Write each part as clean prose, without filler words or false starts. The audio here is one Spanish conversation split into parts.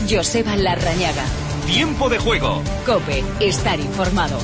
Joseba Larrañaga. Tiempo de juego. COPE. Estar informado.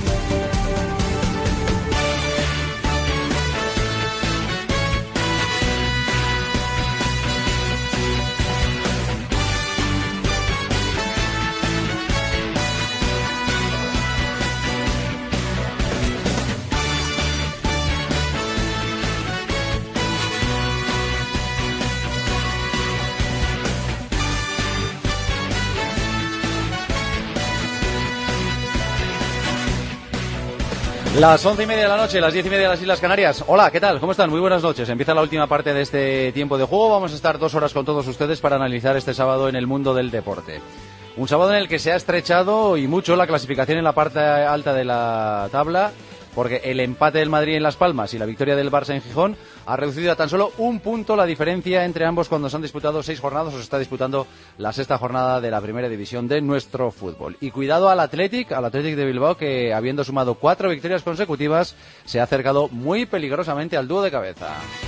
Las 11:30 de la noche, las 10:30 de las Islas Canarias. Hola, ¿qué tal? ¿Cómo están? Muy buenas noches. Empieza la última parte de este tiempo de juego. Vamos a estar 2 horas con todos ustedes para analizar este sábado en el mundo del deporte. Un sábado en el que se ha estrechado y mucho la clasificación en la parte alta de la tabla, porque el empate del Madrid en Las Palmas y la victoria del Barça en Gijón ha reducido a tan solo un punto la diferencia entre ambos cuando se han disputado 6 jornadas o se está disputando la 6ª jornada de la primera división de nuestro fútbol. Y cuidado al Athletic de Bilbao, que habiendo sumado 4 victorias consecutivas se ha acercado muy peligrosamente al dúo de cabeza.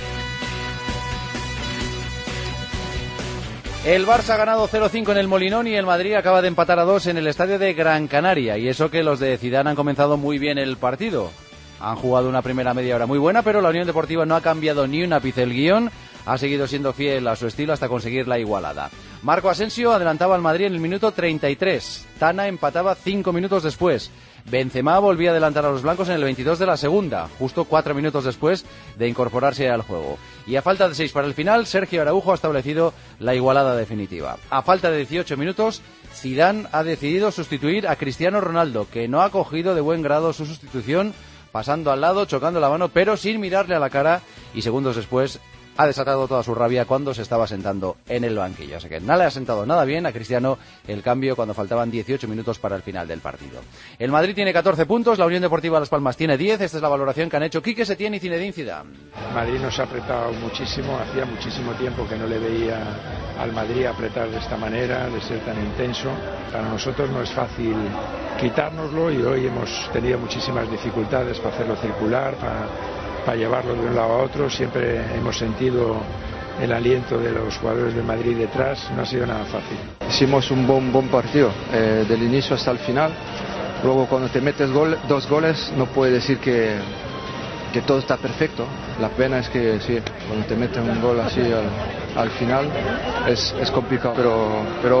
El Barça ha ganado 0-5 en el Molinón y el Madrid acaba de empatar a 2 en el estadio de Gran Canaria. Y eso que los de Zidane han comenzado muy bien el partido. Han jugado una primera media hora muy buena, pero la Unión Deportiva no ha cambiado ni un ápice el guión. Ha seguido siendo fiel a su estilo hasta conseguir la igualada. Marco Asensio adelantaba al Madrid en el minuto 33. Tana empataba 5 minutos después. Benzema volvía a adelantar a los blancos en el 22 de la segunda, justo 4 minutos después de incorporarse al juego. Y a falta de 6 para el final, Sergio Araujo ha establecido la igualada definitiva. A falta de 18 minutos, Zidane ha decidido sustituir a Cristiano Ronaldo, que no ha cogido de buen grado su sustitución, pasando al lado, chocando la mano, pero sin mirarle a la cara, y segundos después ha desatado toda su rabia cuando se estaba sentando en el banquillo. Así que no le ha sentado nada bien a Cristiano el cambio cuando faltaban 18 minutos para el final del partido. El Madrid tiene 14 puntos, la Unión Deportiva Las Palmas tiene 10. Esta es la valoración que han hecho Quique Setién y Zinedine Zidane. Madrid nos ha apretado muchísimo, hacía muchísimo tiempo que no le veía al Madrid apretar de esta manera, de ser tan intenso. Para nosotros no es fácil quitárnoslo y hoy hemos tenido muchísimas dificultades para hacerlo circular, para llevarlo de un lado a otro. Siempre hemos sentido el aliento de los jugadores de Madrid detrás, no ha sido nada fácil. Hicimos un buen partido, del inicio hasta el final. Luego cuando te metes 2 goles no puedes decir que todo está perfecto. La pena es que sí, cuando te meten un gol así al final es complicado, pero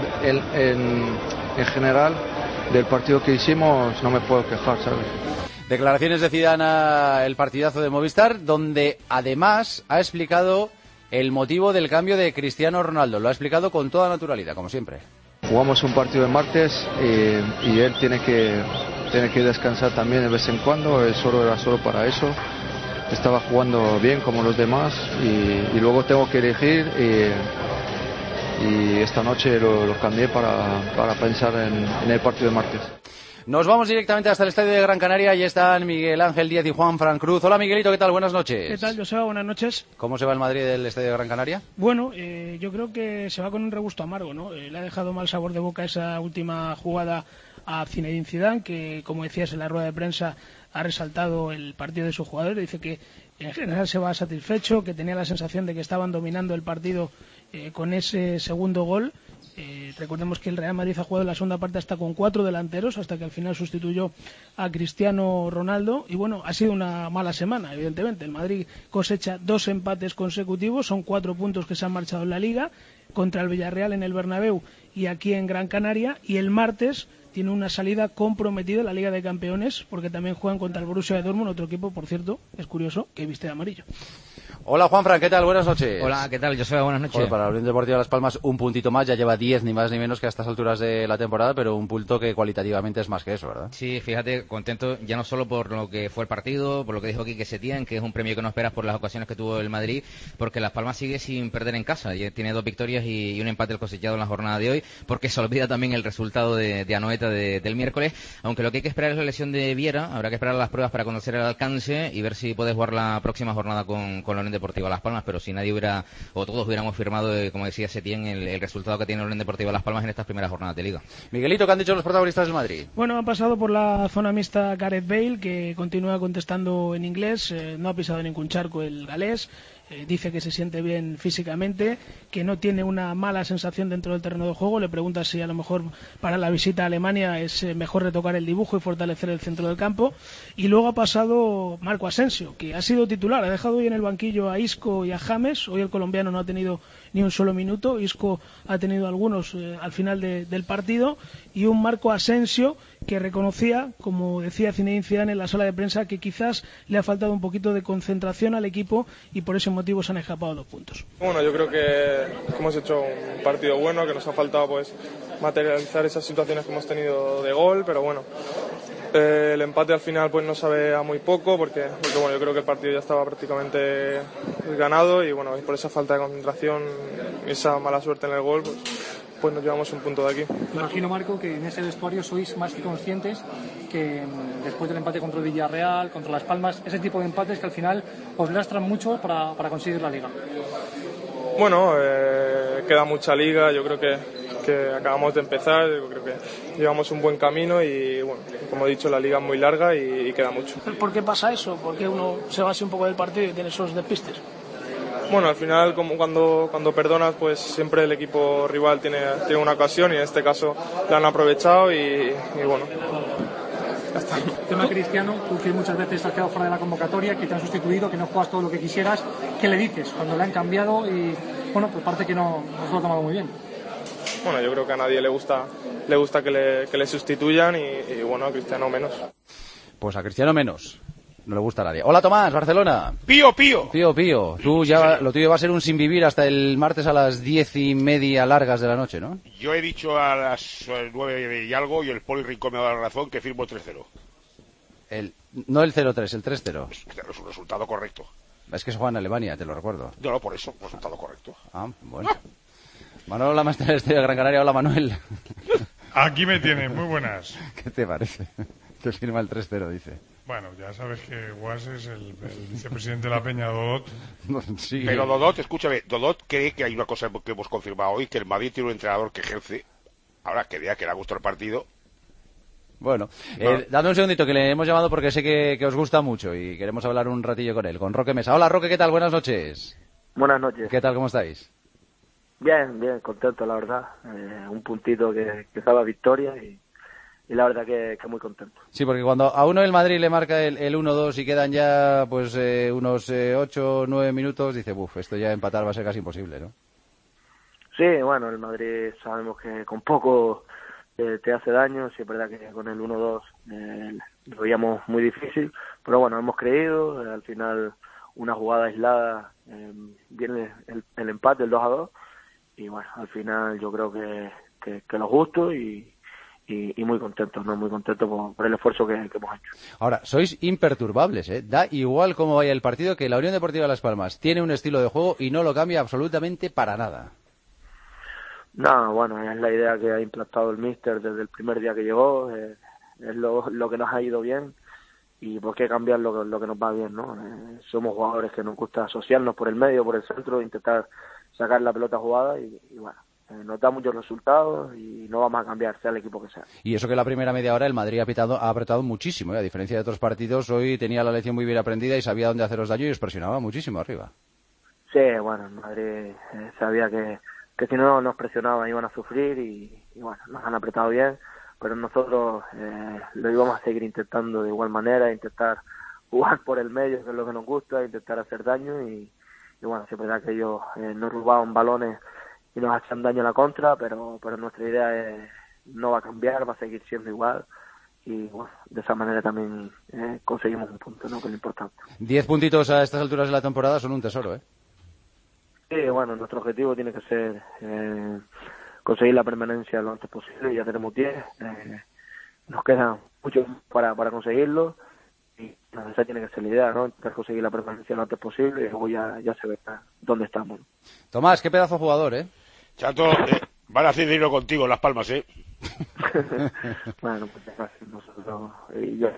en general del partido que hicimos no me puedo quejar, ¿sabes? Declaraciones de Zidane el partidazo de Movistar, donde además ha explicado el motivo del cambio de Cristiano Ronaldo. Lo ha explicado con toda naturalidad, como siempre. Jugamos un partido el martes y él tiene que descansar también de vez en cuando. Era solo para eso. Estaba jugando bien como los demás y luego tengo que elegir y esta noche lo cambié para pensar en el partido de martes. Nos vamos directamente hasta el estadio de Gran Canaria y están Miguel Ángel Díaz y Juan Fran Cruz. Hola Miguelito, ¿qué tal? Buenas noches. ¿Qué tal, Joseba? Buenas noches. ¿Cómo se va el Madrid del estadio de Gran Canaria? Bueno, yo creo que se va con un regusto amargo, ¿no? Le ha dejado mal sabor de boca esa última jugada a Zinedine Zidane, que, como decías en la rueda de prensa, ha resaltado el partido de sus jugadores. Dice que en general se va satisfecho, que tenía la sensación de que estaban dominando el partido con ese segundo gol. Recordemos que el Real Madrid ha jugado en la segunda parte hasta con 4 delanteros, hasta que al final sustituyó a Cristiano Ronaldo. Y bueno, ha sido una mala semana, evidentemente. El Madrid cosecha 2 empates consecutivos, son 4 puntos que se han marchado en la Liga, contra el Villarreal en el Bernabéu y aquí en Gran Canaria. Y el martes tiene una salida comprometida en la Liga de Campeones, porque también juegan contra el Borussia Dortmund, otro equipo, por cierto, es curioso, que viste de amarillo. Hola Juanfran, ¿qué tal? Buenas noches. Hola, ¿qué tal? Joseba, buenas noches. Joder, para la Unión Deportiva Las Palmas un puntito más, ya lleva 10 ni más ni menos que a estas alturas de la temporada, pero un punto que cualitativamente es más que eso, ¿verdad? Sí, fíjate, contento ya no solo por lo que fue el partido, por lo que dijo Quique Setién, que es un premio que no esperas por las ocasiones que tuvo el Madrid, porque Las Palmas sigue sin perder en casa, y tiene 2 victorias y un empate el cosechado en la jornada de hoy, porque se olvida también el resultado de Anoeta del miércoles, aunque lo que hay que esperar es la lesión de Viera. Habrá que esperar las pruebas para conocer el alcance y ver si puede jugar la próxima jornada con la Unión Deportiva Las Palmas, pero si nadie hubiera, o todos hubiéramos firmado, como decía Setién, el resultado que tiene la Unión Deportiva Las Palmas en estas primeras jornadas de Liga. Miguelito, ¿qué han dicho los protagonistas del Madrid? Bueno, han pasado por la zona mixta Gareth Bale, que continúa contestando en inglés, no ha pisado ningún charco el galés. dice que se siente bien físicamente, que no tiene una mala sensación dentro del terreno de juego. Le pregunta si a lo mejor para la visita a Alemania es mejor retocar el dibujo y fortalecer el centro del campo. Y luego ha pasado Marco Asensio, que ha sido titular, ha dejado hoy en el banquillo a Isco y a James. Hoy el colombiano no ha tenido ni un solo minuto, Isco ha tenido algunos al final del partido, y un Marco Asensio que reconocía, como decía Zinedine Zidane en la sala de prensa, que quizás le ha faltado un poquito de concentración al equipo y por ese motivo se han escapado 2 puntos. Bueno, yo creo que hemos hecho un partido bueno, que nos ha faltado pues materializar esas situaciones que hemos tenido de gol, pero bueno, el empate al final pues no sabe a muy poco porque bueno, yo creo que el partido ya estaba prácticamente ganado y bueno, por esa falta de concentración y esa mala suerte en el gol pues nos llevamos un punto de aquí. Me imagino, Marco, que en ese vestuario sois más que conscientes que después del empate contra el Villarreal, contra Las Palmas, ese tipo de empates que al final os lastran mucho para conseguir la Liga. Bueno, queda mucha liga, yo creo que acabamos de empezar, yo creo que llevamos un buen camino y bueno, como he dicho, la liga es muy larga y queda mucho. ¿Por qué pasa eso? ¿Por qué uno se va así un poco del partido y tiene esos despistes? Bueno, al final, como cuando perdonas, pues siempre el equipo rival tiene una ocasión y en este caso la han aprovechado y bueno, ya está. El tema Cristiano, tú que muchas veces has quedado fuera de la convocatoria, que te han sustituido, que no juegas todo lo que quisieras, ¿qué le dices cuando le han cambiado? Y bueno, pues parece que no se lo ha tomado muy bien. Bueno, yo creo que a nadie le gusta que le sustituyan y bueno, a Cristiano menos. Pues a Cristiano menos. No le gusta a nadie. Hola Tomás, Barcelona. Pío, Pío. Pío, Pío. Tú ya, lo tuyo va a ser un sin vivir hasta el martes a las 10:30 largas de la noche, ¿no? Yo he dicho a las 9 y algo y el Poli Rincón me ha dado la razón que firmo el 3-0. No el 0-3, el 3-0. Es un resultado correcto. Es que se juega en Alemania, te lo recuerdo. No, por eso, resultado correcto. Ah, bueno. Manolo Lamas de la Estrella de Gran Canaria. Hola, Manuel. Aquí me tienes, muy buenas. ¿Qué te parece? Que firma el 3-0, dice. Bueno, ya sabes que Guas es el vicepresidente de la Peña, Dodot. Sí. Pero Dodot, escúchame, Dodot cree que hay una cosa que hemos confirmado hoy, que el Madrid tiene un entrenador que ejerce. Ahora, que vea que le ha gustado el partido. Bueno, dame un segundito, que le hemos llamado porque sé que os gusta mucho y queremos hablar un ratillo con él, con Roque Mesa. Hola, Roque, ¿qué tal? Buenas noches. Buenas noches. ¿Qué tal? ¿Cómo estáis? Bien, contento, la verdad. Un puntito que estaba victoria y la verdad que muy contento. Sí, porque cuando a uno el Madrid le marca el 1-2 y quedan ya pues unos 8 o 9 minutos, dice, esto ya empatar va a ser casi imposible, ¿no? Sí, bueno, el Madrid sabemos que con poco te hace daño. Sí, es verdad que con el 1-2 lo veíamos muy difícil, pero bueno, hemos creído. Al final, una jugada aislada, viene el empate, el 2-2, y bueno, al final yo creo que lo justo y muy contentos, ¿no? Muy contentos por el esfuerzo que hemos hecho. Ahora, sois imperturbables, ¿eh? Da igual cómo vaya el partido, que la Unión Deportiva Las Palmas tiene un estilo de juego y no lo cambia absolutamente para nada. No, bueno, es la idea que ha implantado el míster desde el primer día que llegó, es lo que nos ha ido bien y por qué cambiar lo que nos va bien, ¿no? Somos jugadores que nos gusta asociarnos por el medio, por el centro, intentar sacar la pelota jugada y bueno, nos da muchos resultados y no vamos a cambiar, sea el equipo que sea. Y eso que la primera media hora el Madrid ha apretado muchísimo, ¿eh? A diferencia de otros partidos, hoy tenía la lección muy bien aprendida y sabía dónde haceros daño y os presionaba muchísimo arriba. Sí, bueno, el Madrid sabía que si no nos presionaban iban a sufrir y bueno, nos han apretado bien, pero nosotros lo íbamos a seguir intentando de igual manera, intentar jugar por el medio, que es lo que nos gusta, intentar hacer daño y bueno, sí es verdad que ellos nos robaban balones y nos hacían daño a la contra, pero nuestra idea no va a cambiar, va a seguir siendo igual y bueno, de esa manera también conseguimos un punto, ¿no? Que es lo importante. 10 puntitos a estas alturas de la temporada son un tesoro, ¿eh? Sí, bueno, nuestro objetivo tiene que ser conseguir la permanencia lo antes posible, ya tenemos 10, nos queda mucho para conseguirlo y esa tiene que ser la idea, ¿no? Intentar conseguir la permanencia lo antes posible y luego ya se verá dónde estamos. Tomás, qué pedazo de jugador, ¿eh? Chato, van a hacer dinero contigo en Las Palmas, ¿eh? Bueno, pues gracias, nosotros y yo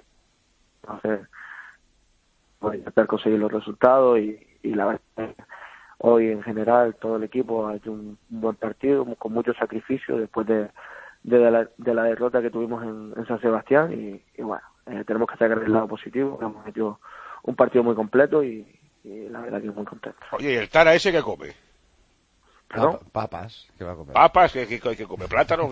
voy a intentar conseguir los resultados y la verdad hoy en general todo el equipo ha hecho un buen partido con mucho sacrificio después de la derrota que tuvimos en San Sebastián y bueno, tenemos que sacar el lado positivo, hemos hecho un partido muy completo y y la verdad que muy contento. Oye, ¿y el Tara ese qué come? Papas, ¿qué va a comer? Papas, ¿qué come? ¿Plátanos?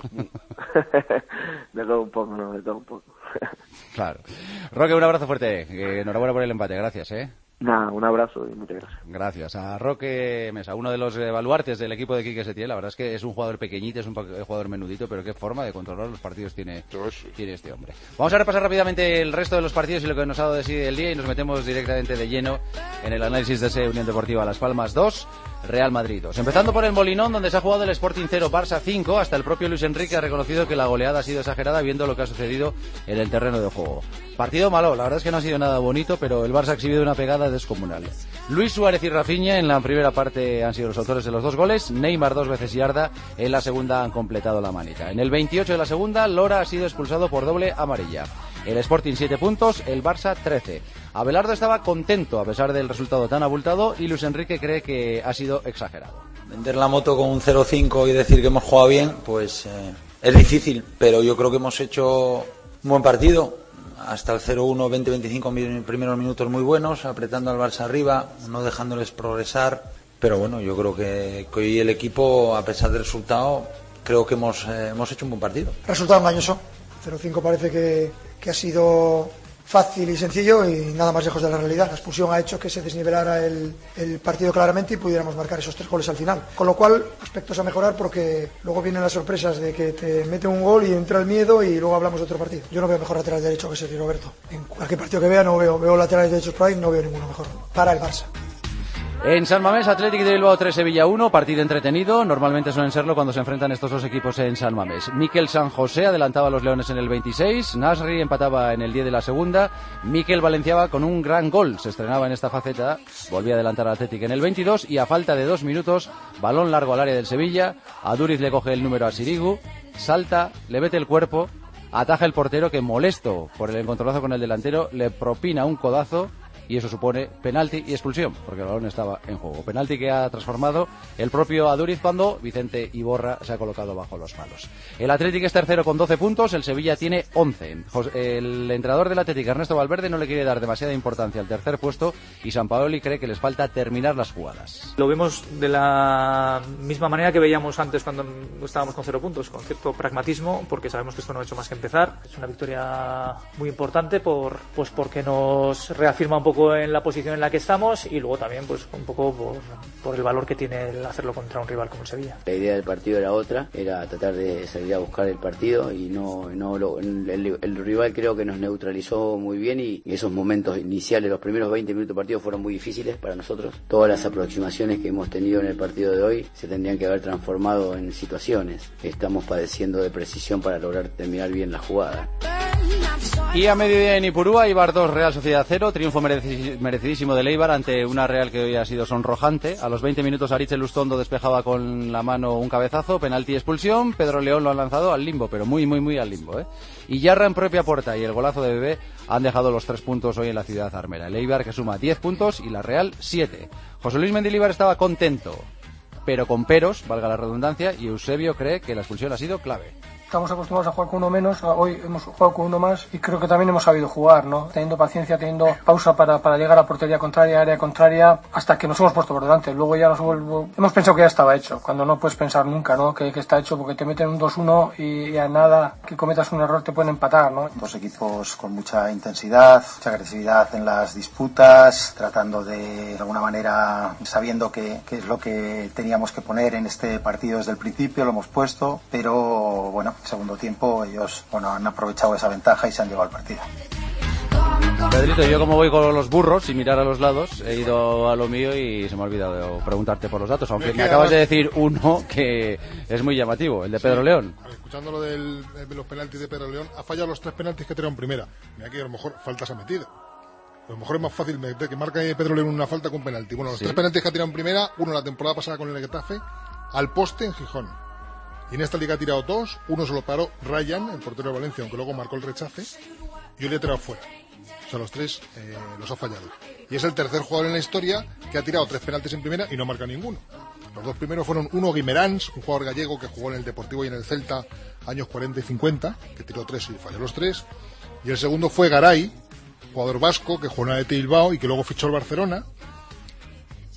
De todo un poco, ¿no? De todo un poco. Claro. Roque, un abrazo fuerte. Enhorabuena por el empate, gracias, Nada, un abrazo y muchas gracias. Gracias a Roque Mesa, uno de los baluartes del equipo de Quique Setién. La verdad es que es un jugador pequeñito, es un jugador menudito, pero qué forma de controlar los partidos tiene este hombre. Vamos a repasar rápidamente el resto de los partidos y lo que nos ha dado de sí el día y nos metemos directamente de lleno en el análisis de ese Unión Deportiva Las Palmas 2, Real Madrid 2. Empezando por el Molinón, donde se ha jugado el Sporting 0, Barça 5. Hasta el propio Luis Enrique ha reconocido que la goleada ha sido exagerada viendo lo que ha sucedido en el terreno de juego. Partido malo, la verdad es que no ha sido nada bonito, pero el Barça ha exhibido una pegada descomunal. Luis Suárez y Rafinha en la primera parte han sido los autores de los 2 goles. Neymar 2 veces y Arda en la segunda han completado la manita. En el 28 de la segunda, Lora ha sido expulsado por doble amarilla. El Sporting 7 puntos, el Barça 13. Abelardo estaba contento a pesar del resultado tan abultado y Luis Enrique cree que ha sido exagerado. Vender la moto con un 0-5 y decir que hemos jugado bien, pues es difícil, pero yo creo que hemos hecho un buen partido. Hasta el 0-1, 20-25 primeros minutos muy buenos, apretando al Barça arriba, no dejándoles progresar. Pero bueno, yo creo que hoy el equipo, a pesar del resultado, creo que hemos hecho un buen partido. Resultado engañoso. 0-5 parece que ha sido fácil y sencillo y nada más lejos de la realidad. La expulsión ha hecho que se desnivelara el partido claramente y pudiéramos marcar esos 3 goles al final. Con lo cual, aspectos a mejorar porque luego vienen las sorpresas de que te meten un gol y entra el miedo y luego hablamos de otro partido. Yo no veo mejor lateral derecho que Sergio Roberto. En cualquier partido que vea no veo laterales derechos por ahí, no veo ninguno mejor para el Barça. En San Mamés, Athletic de Bilbao 3, Sevilla 1, partido entretenido. Normalmente suelen serlo cuando se enfrentan estos dos equipos en San Mamés. Mikel San José adelantaba a los Leones en el 26, Nasri empataba en el 10 de la segunda, Mikel valenciaba con un gran gol, se estrenaba en esta faceta, volvía a adelantar al Athletic en el 22 y a falta de 2 minutos, balón largo al área del Sevilla, Aduriz le coge el número a Sirigu, salta, le mete el cuerpo, ataja el portero que molesto por el encontronazo con el delantero, le propina un codazo y eso supone penalti y expulsión, porque el balón estaba en juego. Penalti que ha transformado el propio Aduriz cuando Vicente Iborra se ha colocado bajo los palos. El Athletic es tercero con 12 puntos, el Sevilla tiene 11. El entrenador del Athletic, Ernesto Valverde, no le quiere dar demasiada importancia al tercer puesto y Sampaoli cree que les falta terminar las jugadas. Lo vemos de la misma manera que veíamos antes cuando estábamos con 0 puntos, con cierto pragmatismo, porque sabemos que esto no ha hecho más que empezar. Es una victoria muy importante porque nos reafirma un poco en la posición en la que estamos y luego también pues un poco por el valor que tiene el hacerlo contra un rival como el Sevilla. La idea del partido era otra, era tratar de salir a buscar el partido y el rival creo que nos neutralizó muy bien y esos momentos iniciales, los primeros 20 minutos de partido fueron muy difíciles para nosotros. Todas las aproximaciones que hemos tenido en el partido de hoy se tendrían que haber transformado en situaciones. Estamos padeciendo de precisión para lograr terminar bien la jugada. Y a mediodía en Ipurúa, Eibar 2, Real Sociedad 0, triunfo merecidísimo del Eibar ante una Real que hoy ha sido sonrojante. A los 20 minutos Aritz Lustondo despejaba con la mano un cabezazo, penalti y expulsión. Pedro León lo ha lanzado al limbo, pero muy al limbo, Y Yarra en propia puerta y el golazo de Bebé han dejado los 3 puntos hoy en la ciudad armera. El Eibar que suma 10 puntos y la Real 7. José Luis Mendilibar estaba contento, pero con peros, valga la redundancia, y Eusebio cree que la expulsión ha sido clave. Estamos acostumbrados a jugar con uno menos, hoy hemos jugado con uno más y creo que también hemos sabido jugar, ¿no? Teniendo paciencia, teniendo pausa para llegar a portería contraria, área contraria, hasta que nos hemos puesto por delante. Luego ya hemos pensado que ya estaba hecho, cuando no puedes pensar nunca, ¿no? Que está hecho porque te meten un 2-1 y a nada que cometas un error te pueden empatar, ¿no? Dos equipos con mucha intensidad, mucha agresividad en las disputas, tratando de alguna manera, sabiendo qué es lo que teníamos que poner en este partido desde el principio, lo hemos puesto, pero bueno, segundo tiempo ellos han aprovechado esa ventaja y se han llevado el partido. Pedrito, yo como voy con los burros sin mirar a los lados, he ido a lo mío y se me ha olvidado preguntarte por los datos, aunque me acabas de decir uno que es muy llamativo, el de Pedro León. Escuchando lo de los penaltis de Pedro León, ha fallado los 3 penaltis que tiró en primera. Mira que a lo mejor faltas ha metido. A lo mejor es más fácil meter que marca Pedro León una falta con un penalti. Bueno, los 3 penaltis que ha tirado en primera, uno la temporada pasada con el Getafe, al poste en Gijón. Y en esta liga ha tirado 2, uno se lo paró Ryan, el portero de Valencia, aunque luego marcó el rechace, y hoy le ha tirado fuera. O sea, los 3 los ha fallado. Y es el tercer jugador en la historia que ha tirado 3 penaltis en primera y no marca ninguno. Los 2 primeros fueron uno Guimerans, un jugador gallego que jugó en el Deportivo y en el Celta años 40 y 50, que tiró 3 y falló los 3. Y el segundo fue Garay, jugador vasco que jugó en el Athletic Bilbao y que luego fichó al Barcelona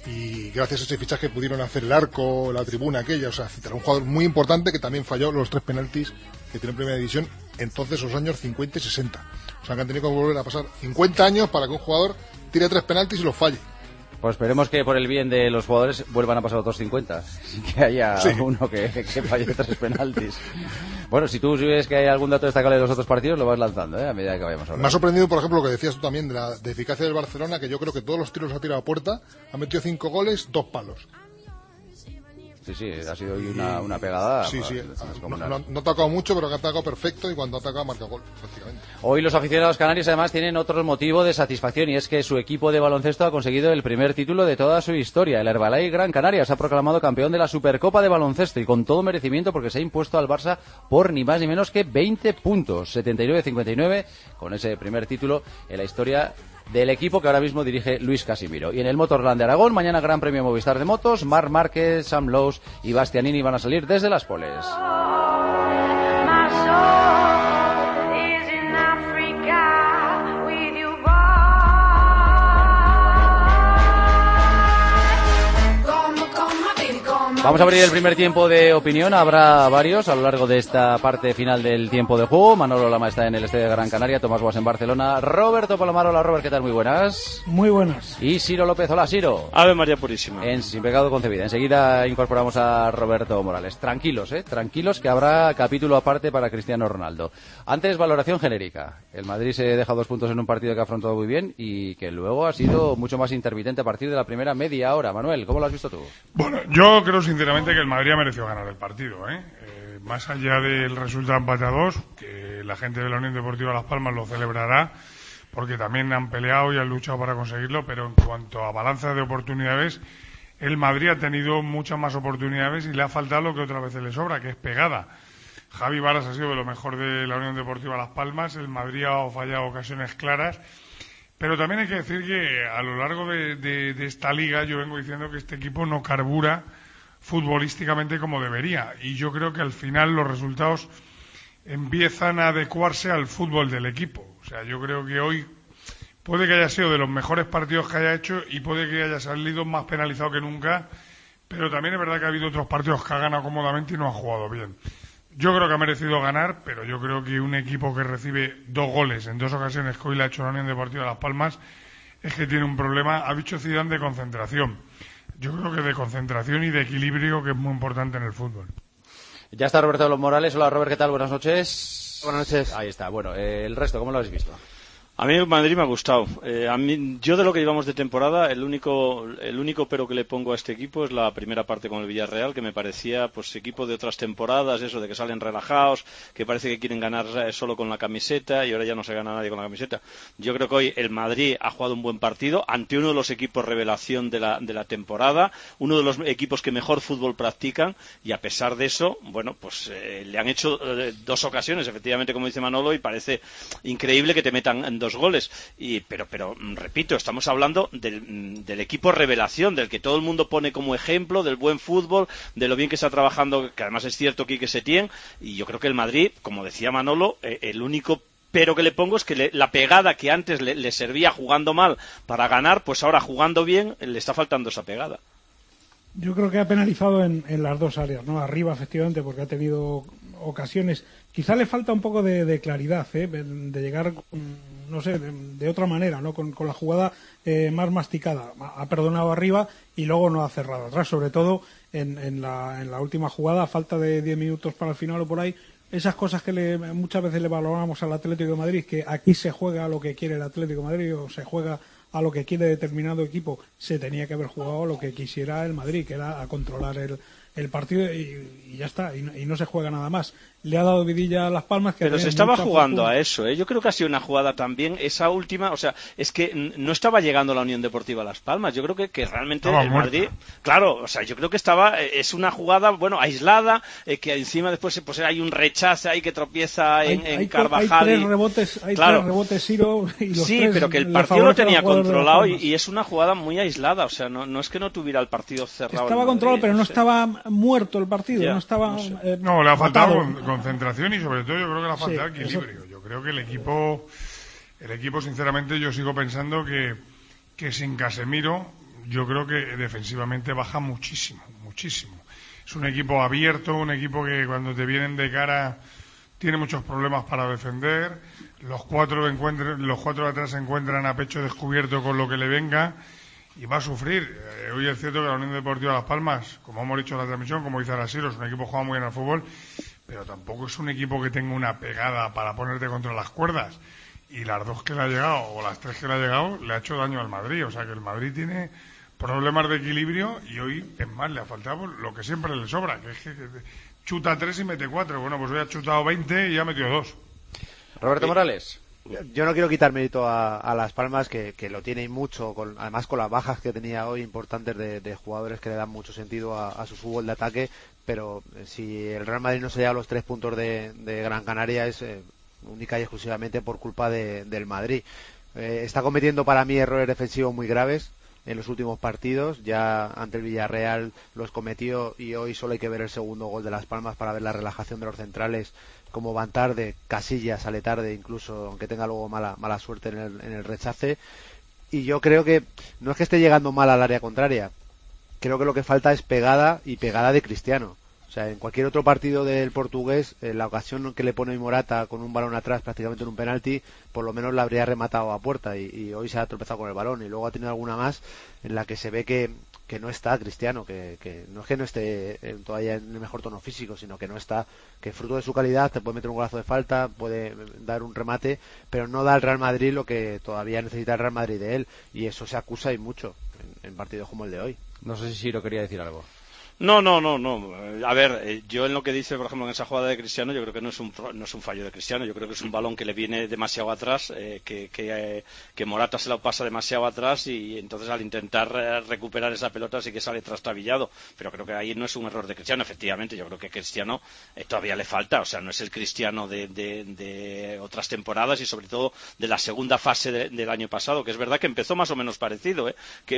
y gracias a ese fichaje pudieron hacer el arco, la tribuna aquella, o sea, era un jugador muy importante que también falló los 3 penaltis que tiene en primera división, entonces los años 50 y 60. O sea, que han tenido que volver a pasar 50 años para que un jugador tire 3 penaltis y los falle. Pues esperemos que por el bien de los jugadores vuelvan a pasar otros 50, que haya uno que falle 3 penaltis. Bueno, si tú ves que hay algún dato destacable de los otros partidos, lo vas lanzando, a medida que vayamos hablando. Me ha sorprendido, por ejemplo, lo que decías tú también de eficacia del Barcelona, que yo creo que todos los tiros ha tirado a puerta, ha metido 5 goles, 2 palos. Sí, ha sido hoy una pegada. Sí. No ha atacado mucho, pero ha atacado perfecto y cuando ha atacado marca gol, prácticamente. Hoy los aficionados canarios además tienen otro motivo de satisfacción y es que su equipo de baloncesto ha conseguido el primer título de toda su historia. El Herbalife Gran Canaria se ha proclamado campeón de la Supercopa de Baloncesto y con todo merecimiento porque se ha impuesto al Barça por ni más ni menos que 20 puntos, 79-59, con ese primer título en la historia del equipo que ahora mismo dirige Luis Casimiro. Y en el Motorland de Aragón, mañana Gran Premio Movistar de Motos, Marc Márquez, Sam Lowe y Bastianini van a salir desde las poles. Vamos a abrir el primer tiempo de opinión. Habrá varios a lo largo de esta parte final del tiempo de juego. Manolo Lama está en el estadio de Gran Canaria, Tomás Boas en Barcelona, Roberto Palomar. Hola Robert, ¿qué tal? Muy buenas. Muy buenas. Y Ciro López, hola Ciro. Ave María Purísima. Sin pecado concebida. Enseguida incorporamos a Roberto Morales. Tranquilos, tranquilos que habrá capítulo aparte para Cristiano Ronaldo. Antes, valoración genérica. El Madrid se deja 2 puntos en un partido que ha afrontado muy bien y que luego ha sido mucho más intermitente a partir de la primera media hora. Manuel, ¿cómo lo has visto tú? Bueno, yo creo sinceramente que el Madrid ha merecido ganar el partido, más allá del resultado empate a 2, que la gente de la Unión Deportiva Las Palmas lo celebrará, porque también han peleado y han luchado para conseguirlo, pero en cuanto a balanza de oportunidades, el Madrid ha tenido muchas más oportunidades y le ha faltado lo que otras veces le sobra, que es pegada. Javi Varas ha sido de lo mejor de la Unión Deportiva Las Palmas, el Madrid ha fallado ocasiones claras, pero también hay que decir que a lo largo de esta liga yo vengo diciendo que este equipo no carbura futbolísticamente como debería, y yo creo que al final los resultados empiezan a adecuarse al fútbol del equipo. O sea, yo creo que hoy puede que haya sido de los mejores partidos que haya hecho y puede que haya salido más penalizado que nunca, pero también es verdad que ha habido otros partidos que ha ganado cómodamente y no ha jugado bien. Yo creo que ha merecido ganar, pero yo creo que un equipo que recibe 2 goles en 2 ocasiones que hoy le ha hecho la Unión Deportiva Las Palmas es que tiene un problema, ha dicho Zidane, de concentración. Yo creo que de concentración y de equilibrio, que es muy importante en el fútbol. Ya está Roberto Morales. Hola Robert, ¿qué tal? Buenas noches. Buenas noches. Ahí está. Bueno, el resto, ¿cómo lo habéis visto? A mí el Madrid me ha gustado. Yo de lo que llevamos de temporada, el único pero que le pongo a este equipo es la primera parte con el Villarreal, que me parecía pues equipo de otras temporadas, eso de que salen relajados, que parece que quieren ganar solo con la camiseta y ahora ya no se gana nadie con la camiseta. Yo creo que hoy el Madrid ha jugado un buen partido ante uno de los equipos revelación de la temporada, uno de los equipos que mejor fútbol practican, y a pesar de eso, bueno, pues le han hecho 2 ocasiones, efectivamente, como dice Manolo, y parece increíble que te metan 2 goles, pero repito, estamos hablando del equipo revelación, del que todo el mundo pone como ejemplo, del buen fútbol, de lo bien que está trabajando, que además es cierto Quique Setién, y yo creo que el Madrid, como decía Manolo, el único pero que le pongo es que la pegada que antes le servía jugando mal para ganar, pues ahora jugando bien le está faltando esa pegada. Yo creo que ha penalizado en las 2 áreas, ¿no? Arriba, efectivamente, porque ha tenido ocasiones. Quizá le falta un poco de claridad, de llegar, no sé, de otra manera, ¿no? Con la jugada más masticada. Ha perdonado arriba y luego no ha cerrado atrás, sobre todo en la última jugada, a falta de 10 minutos para el final o por ahí. Esas cosas que muchas veces le valoramos al Atlético de Madrid, que aquí se juega a lo que quiere el Atlético de Madrid o se juega a lo que quiere determinado equipo, se tenía que haber jugado a lo que quisiera el Madrid, que era a controlar el partido y ya está, y no se juega nada más. Le ha dado vidilla a Las Palmas. Pero se estaba jugando a eso, Yo creo que ha sido una jugada también, esa última, o sea, es que no estaba llegando la Unión Deportiva Las Palmas. Yo creo que realmente el Madrid, claro, o sea, yo creo que es una jugada, bueno, aislada, que encima después pues hay un rechace ahí que tropieza en Carvajal. Hay 3 rebotes, claro. 3 rebotes, Ciro, y los sí, 3 pero que el partido lo tenía controlado y es una jugada muy aislada, o sea, no es que no tuviera el partido cerrado. Estaba controlado, pero no estaba muerto el partido, no estaba... No, le ha faltado concentración y sobre todo yo creo que le ha faltado equilibrio. Yo creo que el equipo sinceramente yo sigo pensando que sin Casemiro yo creo que defensivamente baja muchísimo. Es un equipo abierto, un equipo que cuando te vienen de cara tiene muchos problemas para defender. Los cuatro de atrás se encuentran a pecho descubierto con lo que le venga y va a sufrir. Hoy es cierto que la Unión Deportiva Las Palmas, como hemos dicho en la transmisión, como dice Arasiro, es un equipo que juega muy bien al fútbol, pero tampoco es un equipo que tenga una pegada para ponerte contra las cuerdas. Y las 2 que le ha llegado, o las 3 que le ha llegado, le ha hecho daño al Madrid. O sea que el Madrid tiene problemas de equilibrio y hoy, es más, le ha faltado lo que siempre le sobra, que es que chuta 3 y mete 4. Bueno, pues hoy ha chutado 20 y ha metido 2. Roberto Morales. Yo no quiero quitar mérito a Las Palmas, que lo tiene mucho, además con las bajas que tenía hoy importantes de jugadores que le dan mucho sentido a su fútbol de ataque, pero si el Real Madrid no se lleva los 3 puntos de Gran Canaria es única y exclusivamente por culpa del Madrid. Está cometiendo para mí errores defensivos muy graves en los últimos partidos. Ya ante el Villarreal los cometió y hoy solo hay que ver el segundo gol de Las Palmas para ver la relajación de los centrales, como van tarde, Casillas sale tarde incluso, aunque tenga luego mala suerte en el rechace. Y yo creo que no es que esté llegando mal al área contraria, creo que lo que falta es pegada de Cristiano. O sea, en cualquier otro partido del portugués, la ocasión que le pone Morata con un balón atrás prácticamente en un penalti, por lo menos la habría rematado a puerta, y hoy se ha tropezado con el balón, y luego ha tenido alguna más en la que se ve que no está Cristiano, que no es que no esté todavía en el mejor tono físico, sino que no está, que fruto de su calidad te puede meter un golazo de falta, puede dar un remate, pero no da al Real Madrid lo que todavía necesita el Real Madrid de él, y eso se acusa y mucho en partidos como el de hoy. No sé si Ciro quería decir algo. No. A ver, yo en lo que dice, por ejemplo, en esa jugada de Cristiano, yo creo que no es un fallo de Cristiano. Yo creo que es un balón que le viene demasiado atrás, que Morata se lo pasa demasiado atrás y entonces al intentar recuperar esa pelota sí que sale trastabillado. Pero creo que ahí no es un error de Cristiano. Efectivamente, yo creo que Cristiano todavía le falta. O sea, no es el Cristiano de otras temporadas y sobre todo de la segunda fase del año pasado, que es verdad que empezó más o menos parecido,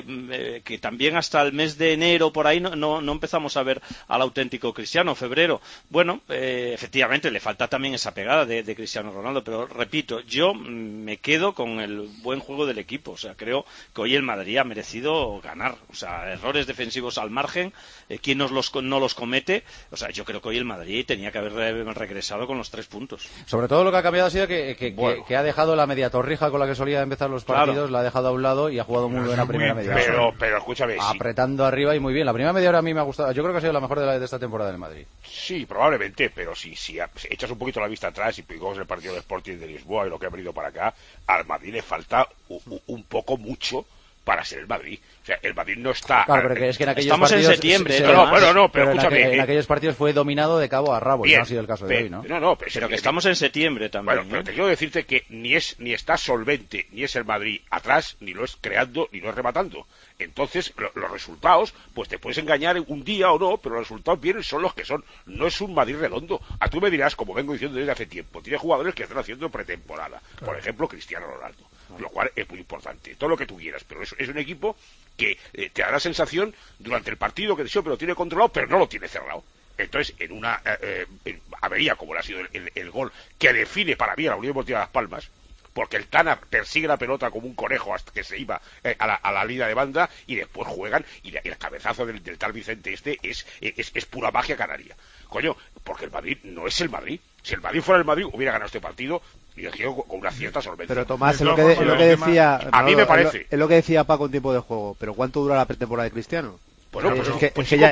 que también hasta el mes de enero por ahí no empezamos a ver al auténtico Cristiano, febrero. Bueno, efectivamente le falta también esa pegada de Cristiano Ronaldo, pero repito, yo me quedo con el buen juego del equipo. O sea, creo que hoy el Madrid ha merecido ganar. O sea, errores defensivos al margen, ¿quién no los comete? O sea, yo creo que hoy el Madrid tenía que haber regresado con los 3 puntos. Sobre todo lo que ha cambiado ha sido que ha dejado la media torrija con la que solía empezar los partidos, claro. La ha dejado a un lado y ha jugado muy buena primera media hora. Pero escúchame, apretando arriba y muy bien. La primera media hora a mí me ha gustado. Yo creo que ha sido la mejor de esta temporada del Madrid. Sí, probablemente, pero si echas un poquito la vista atrás y pegamos el partido de Sporting de Lisboa y lo que ha venido para acá, al Madrid le falta un poco mucho para ser el Madrid. O sea, el Madrid no está... Claro, pero es que en aquellos estamos partidos... en septiembre. Pero escúchame... En aquellos partidos fue dominado de cabo a rabo, y no ha sido el caso de hoy, ¿no? Pero que estamos en septiembre también. Bueno, pero te quiero decirte que ni está solvente, ni es el Madrid atrás, ni lo es creando, ni lo es rematando. Entonces, los resultados, pues te puedes engañar un día o no, pero los resultados vienen, son los que son. No es un Madrid redondo. A tú me dirás, como vengo diciendo desde hace tiempo, tiene jugadores que están haciendo pretemporada. Claro. Por ejemplo, Cristiano Ronaldo. Lo cual es muy importante. Todo lo que tú quieras, pero es un equipo que te da la sensación durante el partido que pero lo tiene controlado, pero no lo tiene cerrado. Entonces, en una avería como le ha sido el gol que define para mí a la Unión Deportiva Las Palmas, porque el Tana persigue la pelota como un conejo hasta que se iba a la línea de banda y después juegan y el cabezazo del tal Vicente es pura magia canaria. Coño, porque el Madrid no es el Madrid. Si el Madrid fuera el Madrid hubiera ganado este partido y con una cierta solvencia. Pero Tomás, es lo que decía... A mí me parece. Es lo que decía Paco en tiempo de juego. ¿Pero cuánto dura la pretemporada de Cristiano? Bueno, es que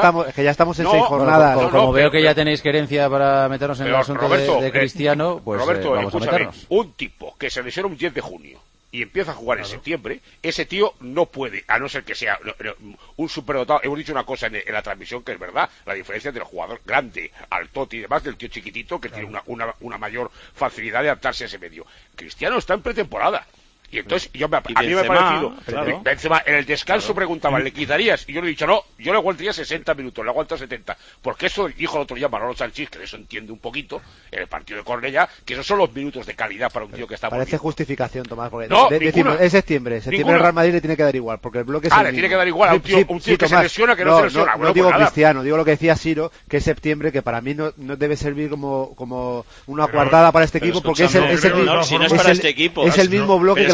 ya estamos en 6 jornadas. Como veo que ya tenéis querencia para meternos en el asunto de Cristiano, pues Roberto, vamos a meternos. Un tipo que se lesiona un 10 de junio y empieza a jugar en septiembre, ese tío no puede, a no ser que sea un superdotado. Hemos dicho una cosa en la transmisión que es verdad, la diferencia entre el jugador grande, altote y demás, del tío chiquitito que tiene una mayor facilidad de adaptarse a ese medio. Cristiano está en pretemporada. Y entonces a mí me ha parecido, claro. Benzema, en el descanso preguntaban, ¿le quitarías? Y yo le he dicho, no, yo le aguantaría 60 minutos, le aguanto 70. Porque eso dijo el otro día Manolo Sanchís, que eso entiende un poquito, en el partido de Cornellá, que esos son los minutos de calidad para un tío que está... Parece justificación, Tomás, porque decimos, es septiembre el Real Madrid le tiene que dar igual, porque el bloque es el le tiene que dar igual a un tío que Tomás, se lesiona, que no se lesiona. No digo Cristiano, digo lo que decía Ciro, que es septiembre, que para mí no debe servir como una coartada para este equipo, porque es el mismo bloque que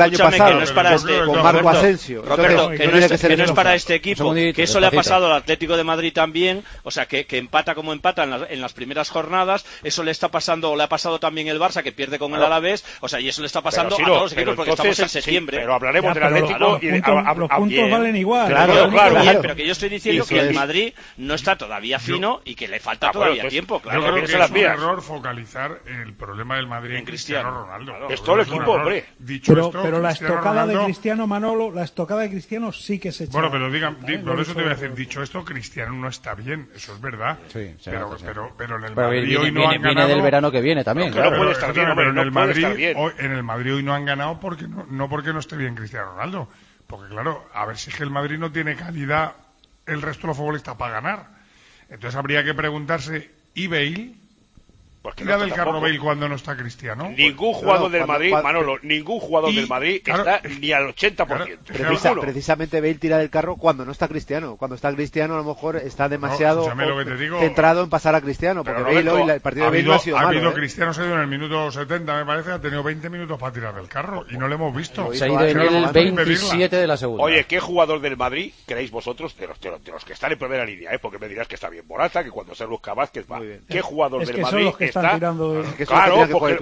año pasado, que no es para con Marco Asensio. Roberto, que no es para este equipo, que eso le ha pasado al al Atlético de Madrid también, o sea, que empata como empata en las primeras jornadas, eso le está pasando, o le ha pasado también el Barça, que pierde con el Alavés, o sea, y eso le está pasando a todos los equipos, porque estamos en septiembre. Pero hablaremos del Atlético y los puntos valen igual. Claro, bien, pero que yo estoy diciendo que el Madrid no está todavía fino y que le falta todavía tiempo, claro. Yo creo que es un error focalizar el problema del Madrid en Cristiano Ronaldo. Es todo el equipo, hombre. Pero la estocada de Cristiano, Manolo, la estocada de Cristiano sí que se echa. Bueno, pero por eso te voy a decir, dicho esto, Cristiano no está bien, eso es verdad. Sí, pero en el Madrid hoy no han ganado. Viene del verano que viene también. Pero en el Madrid hoy no han ganado porque no esté bien Cristiano Ronaldo. Porque claro, a ver si es que el Madrid no tiene calidad el resto de los futbolistas para ganar. Entonces habría que preguntarse, ¿y Bale? ¿Tira del carro Bale cuando no está Cristiano? Ningún jugador del Madrid, Manolo, ningún jugador del Madrid está ni al 80%. Precisamente Bale tira del carro cuando no está Cristiano. Cuando está Cristiano a lo mejor está demasiado centrado en pasar a Cristiano, porque Bale hoy, el partido de Bale no ha sido malo. Cristiano se ha ido en el minuto 70, me parece, ha tenido 20 minutos para tirar del carro y no lo hemos visto. Se ha ido en el 27 de la segunda. Oye, ¿qué jugador del Madrid creéis vosotros, de los que están en primera línea, porque me dirás que está bien Morata, que cuando se busca Vázquez va? ¿Qué jugador del Madrid está? Claro, porque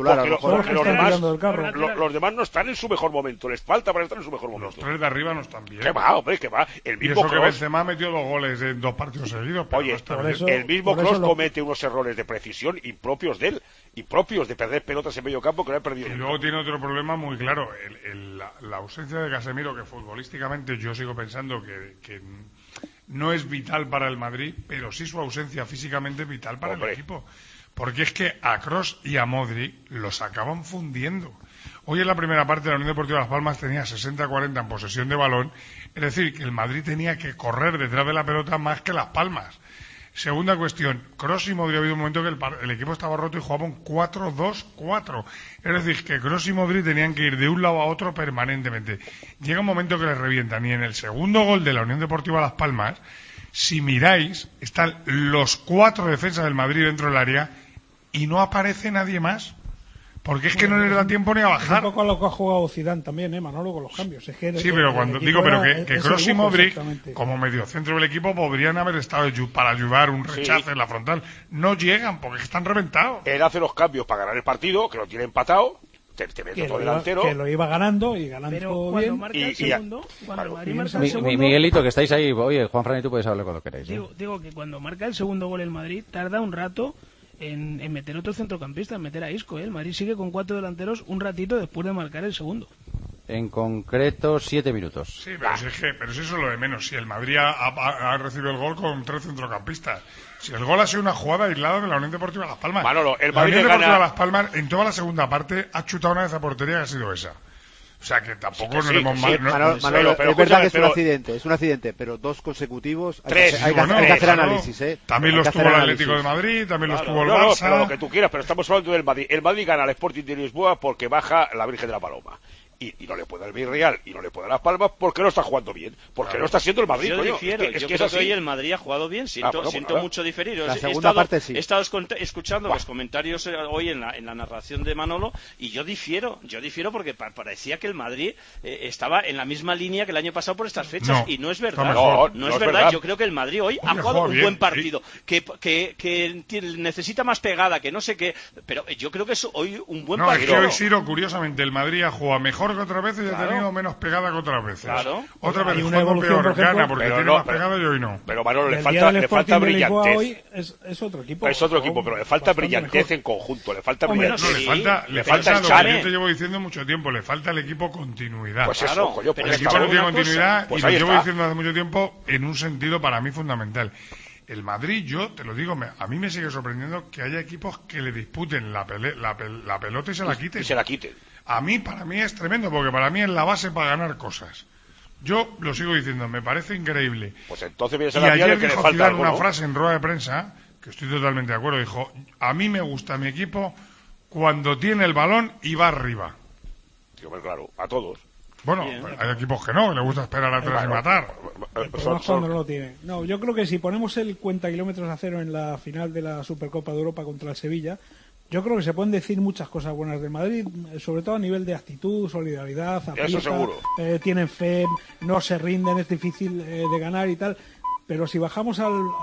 los demás no están en su mejor momento, les falta para estar en su mejor momento. Los tres de arriba no están bien. ¿Qué va, hombre? ¿Qué va? El mismo Kroos, que Benzema metió 2 goles en 2 partidos seguidos. Oye, el mismo Kroos comete unos errores de precisión impropios de él, impropios de perder pelotas en medio campo que no ha perdido. Y luego tiene otro problema muy claro, la ausencia de Casemiro, que futbolísticamente yo sigo pensando que no es vital para el Madrid, pero sí su ausencia físicamente es vital para el equipo. Porque es que a Kroos y a Modric los acaban fundiendo. Hoy en la primera parte la Unión Deportiva Las Palmas tenía 60-40 en posesión de balón, es decir, que el Madrid tenía que correr detrás de la pelota más que Las Palmas. Segunda cuestión, Kroos y Modric, ha habido un momento que el equipo estaba roto y jugaban 4-2-4. Es decir, que Kroos y Modric tenían que ir de un lado a otro permanentemente. Llega un momento que les revientan, y en el segundo gol de la Unión Deportiva Las Palmas, si miráis, están los 4 defensas del Madrid dentro del área y no aparece nadie más, porque es que no les da tiempo ni a bajar. Es un poco a lo que ha jugado Zidane también, Manolo, con los cambios. Es que sí, pero cuando digo, que Kroos y Modric, como mediocentro del equipo, podrían haber estado para ayudar un rechace en la frontal. No llegan, porque están reventados. Él hace los cambios para ganar el partido, que lo tiene empatado. Te metes todo delantero. Que lo iba ganando y ganando pero bien. Marca el segundo, Miguelito, que estáis ahí. Oye, Juan Fran, y tú puedes hablar cuando queráis. Digo que cuando marca el segundo gol el Madrid, tarda un rato en meter otro centrocampista, en meter a Isco. El Madrid sigue con 4 delanteros un ratito después de marcar el segundo. En concreto, 7 minutos. Sí, pero si eso es lo de menos. Si el Madrid ha recibido el gol con 3 centrocampistas. Si el gol ha sido una jugada aislada de la Unión Deportiva Las Palmas. Manolo, el Madrid la Unión Deportiva Las Palmas, en toda la segunda parte, ha chutado una vez a portería que ha sido esa. O sea, que tampoco nos hemos mal. Manolo, es verdad que es un accidente, pero 2 consecutivos. Hay que hacer análisis, ¿eh? También los tuvo el Atlético de Madrid, también los tuvo el Barça. Pero lo que tú quieras, pero estamos hablando del Madrid. El Madrid gana al Sporting de Lisboa porque baja la Virgen de la Paloma. Y no le puede al Villarreal y no le puede a Las Palmas porque no está jugando bien, porque no está siendo el Madrid. Yo difiero, yo creo que hoy el Madrid ha jugado bien, siento mucho diferir. He estado escuchando los comentarios hoy en la narración de Manolo y yo difiero porque parecía que el Madrid estaba en la misma línea que el año pasado por estas fechas y no es verdad. No es verdad. Yo creo que el Madrid hoy ha jugado un buen partido, que necesita más pegada, que no sé qué, pero yo creo que es hoy un buen partido. Es que hoy, Ciro, curiosamente, el Madrid ha jugado mejor que otras veces y ha tenido menos pegada que otras veces. Otra vez jugando peor, gana porque tiene más pegada y hoy no. Pero Manolo, le falta brillantez. Hoy es otro equipo. Es otro equipo, pero le falta brillantez en conjunto, le falta brillantez. Le falta lo que yo te llevo diciendo mucho tiempo, le falta al equipo continuidad. Pues eso, coño, el equipo no tiene continuidad y lo llevo diciendo hace mucho tiempo en un sentido para mí fundamental. El Madrid, yo te lo digo, a mí me sigue sorprendiendo que haya equipos que le disputen la pelota y se la quiten. Para mí es tremendo, porque para mí es la base para ganar cosas. Yo lo sigo diciendo, me parece increíble. Pues entonces y ayer dijo Zidane una frase en rueda de prensa, que estoy totalmente de acuerdo, dijo, a mí me gusta mi equipo cuando tiene el balón y va arriba. Sí, claro, a todos. Bueno, hay equipos que no, que le gusta esperar atrás y matar. Cuando no lo tiene. No, yo creo que si ponemos el cuenta kilómetros a cero en la final de la Supercopa de Europa contra el Sevilla, yo creo que se pueden decir muchas cosas buenas del Madrid, sobre todo a nivel de actitud, solidaridad, aplica, eso seguro. Tienen fe, no se rinden, es difícil de ganar y tal. Pero si bajamos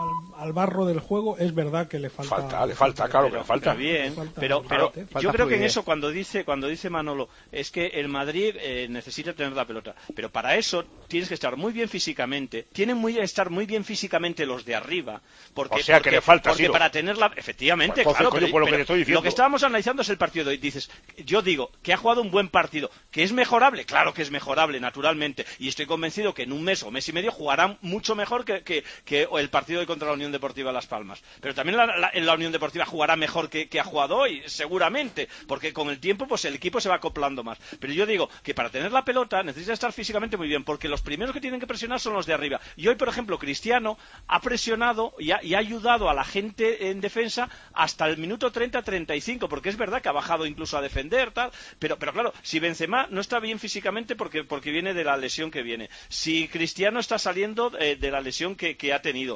al barro del juego, es verdad que le falta. Le falta, claro que le falta. Bien, pero yo creo que en eso, cuando dice Manolo, es que el Madrid necesita tener la pelota. Pero para eso tienes que estar muy bien físicamente. Tienen que estar muy bien físicamente los de arriba. Porque le falta, porque para tenerla, efectivamente, pues entonces, claro. Pero lo que estábamos analizando es el partido de hoy. Dices, yo digo que ha jugado un buen partido, que es mejorable. Claro que es mejorable, naturalmente. Y estoy convencido que en un mes o mes y medio jugarán mucho mejor que el partido de contra la Unión Deportiva Las Palmas. Pero también la Unión Deportiva jugará mejor que ha jugado hoy, seguramente, porque con el tiempo pues el equipo se va acoplando más. Pero yo digo que para tener la pelota necesita estar físicamente muy bien, porque los primeros que tienen que presionar son los de arriba. Y hoy, por ejemplo, Cristiano ha presionado y ha ayudado a la gente en defensa hasta el minuto 30-35, porque es verdad que ha bajado incluso a defender, tal. Pero claro, si Benzema no está bien físicamente porque viene de la lesión que viene, si Cristiano está saliendo de la lesión que ha tenido,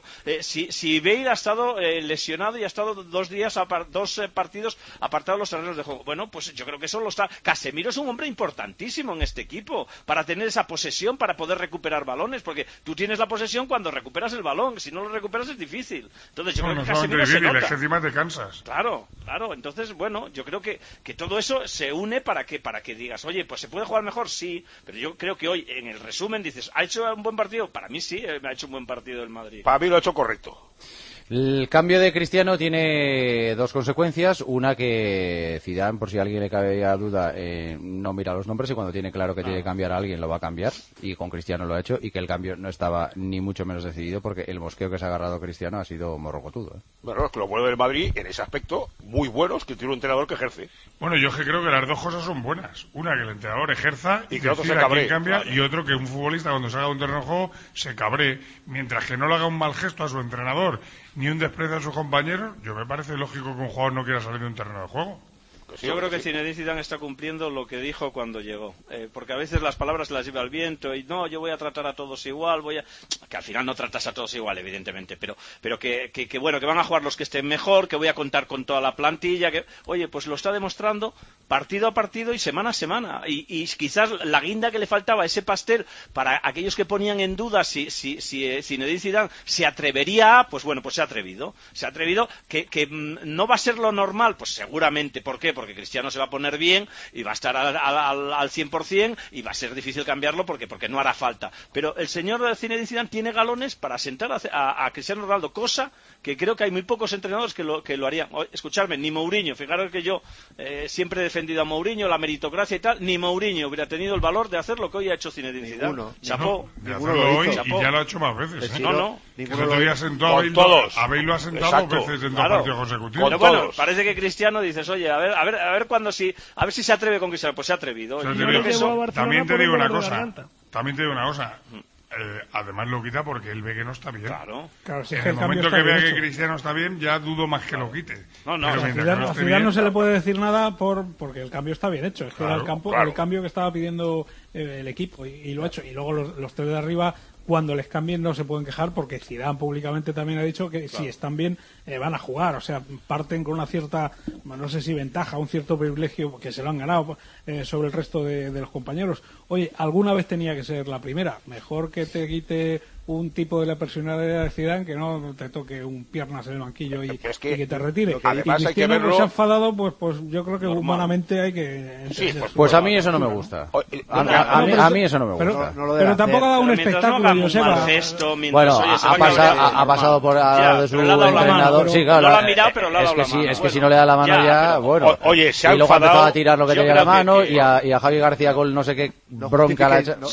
si Bale ha estado lesionado y ha estado 2 partidos apartado de los terrenos de juego, bueno, pues yo creo que eso lo está. Casemiro es un hombre importantísimo en este equipo para tener esa posesión, para poder recuperar balones, porque tú tienes la posesión cuando recuperas el balón, si no lo recuperas es difícil. Entonces yo creo que Casemiro se nota. Es que encima te cansas. Claro, entonces bueno, yo creo que todo eso se une para que digas, oye, pues se puede jugar mejor, sí, pero yo creo que hoy en el resumen dices, ¿ha hecho un buen partido? Para mí sí, me ha hecho un buen partido el Madrid. Para mí lo ha hecho correcto. El cambio de Cristiano tiene 2 consecuencias. Una, que Zidane, por si a alguien le cabe duda, no mira los nombres, y cuando tiene claro que tiene que cambiar a alguien lo va a cambiar, y con Cristiano lo ha hecho, y que el cambio no estaba ni mucho menos decidido, porque el mosqueo que se ha agarrado Cristiano ha sido morrocotudo. Bueno, es que lo bueno del Madrid en ese aspecto, muy bueno, es que tiene un entrenador que ejerce. Bueno, yo creo que las dos cosas son buenas. Una, que el entrenador ejerza y que otro se cabree, cambia, claro. Y otro, que un futbolista cuando salga de un terreno de juego se cabree, mientras que no le haga un mal gesto a su entrenador ni un desprecio a sus compañeros. Yo me parece lógico que un jugador no quiera salir de un terreno de juego. Yo creo que Zinedine Zidane está cumpliendo lo que dijo cuando llegó, porque a veces las palabras las lleva al viento y no, yo voy a tratar a todos igual, que al final no tratas a todos igual, evidentemente, pero que bueno, que van a jugar los que estén mejor, que voy a contar con toda la plantilla, oye, pues lo está demostrando partido a partido y semana a semana, y quizás la guinda que le faltaba, ese pastel, para aquellos que ponían en duda si Zinedine Zidane se atrevería, pues bueno, pues se ha atrevido, que no va a ser lo normal, pues seguramente. ¿Por qué? Porque Cristiano se va a poner bien y va a estar al 100% y va a ser difícil cambiarlo porque no hará falta. Pero el señor Zinedine Zidane tiene galones para sentar a Cristiano Ronaldo, cosa que creo que hay muy pocos entrenadores que lo harían. Escuchadme, ni Mourinho, fijaros que yo siempre he defendido a Mourinho, la meritocracia y tal, ni Mourinho hubiera tenido el valor de hacer lo que hoy ha hecho Zinedine Zidane. Chapó. Hoy, y ya lo ha hecho más veces. Que no te había sentado a Bale lo ha sentado 2 veces en 2 partidos consecutivos. Pero bueno, parece que Cristiano dices, oye, a ver cuándo a ver si se atreve con Cristiano. Pues se ha atrevido. También te digo una cosa. Además lo quita porque él ve que no está bien. Claro, si en el momento que vea que Cristiano está bien, ya dudo más que lo quite. A Zidane no se le puede decir nada porque el cambio está bien hecho. Es que era el cambio que estaba pidiendo el equipo y lo ha hecho. Y luego los 3 de arriba, cuando les cambien, no se pueden quejar, porque Zidane públicamente también ha dicho que si están bien van a jugar, o sea, parten con una cierta, no sé si ventaja, un cierto privilegio que se lo han ganado sobre el resto de los compañeros. Oye, alguna vez tenía que ser la primera, mejor que te quite un tipo de la personalidad de Zidane que no te toque un piernas en el banquillo y que te retire. Además, y Cristiano, que se ha enfadado, pues yo creo que humanamente hay que... Pues a mí eso no me gusta. A mí eso no me gusta. Pero tampoco ha dado un espectáculo, Bueno, ha pasado por al de su entrenador. Sí, claro, no lo ha mirado, pero le ha dado la mano. Es que si no le da la mano ya, bueno. Oye, se ha y luego ha enfadado, empezado a tirar lo que tenía en la mano y a Javi García con no sé qué bronca la ha hecho.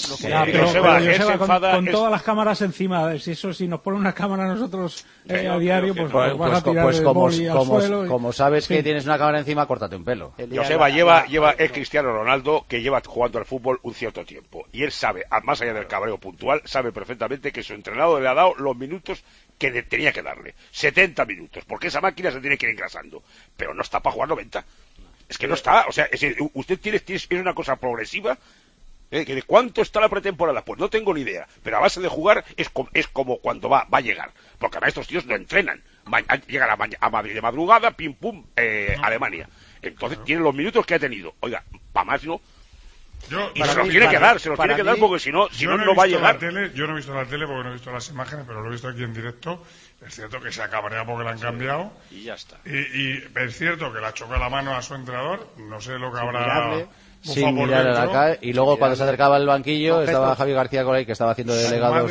Con todas las cámaras encima, si nos pone una cámara a nosotros a diario, pues vas a tirar el boli al suelo. Como sabes que tienes una cámara encima, córtate un pelo. Joseba es Cristiano Ronaldo, que lleva jugando al fútbol un cierto tiempo, y él sabe, más allá del cabreo puntual, sabe perfectamente que su entrenador le ha dado los minutos que tenía que darle, 70 minutos, porque esa máquina se tiene que ir engrasando, pero no está para jugar 90. Es que no está, o sea, usted tiene una cosa progresiva. ¿De cuánto está la pretemporada? Pues no tengo ni idea, pero a base de jugar es como cuando va a llegar, porque además estos tíos no entrenan, Llega a Madrid de madrugada, pim pum, Alemania. Entonces tiene los minutos que ha tenido. Oiga, para más no. Y se los tiene que dar, porque si no va a llegar. Yo no he visto la tele porque no he visto las imágenes, pero lo he visto aquí en directo. Es cierto que se ha cabreado porque la han cambiado. Y ya está. Y es cierto que la chocó la mano a su entrenador. No sé lo que habrá. Sin mirar a la cara, y luego cuando se acercaba al banquillo estaba Javi García Colay, que estaba haciendo delegado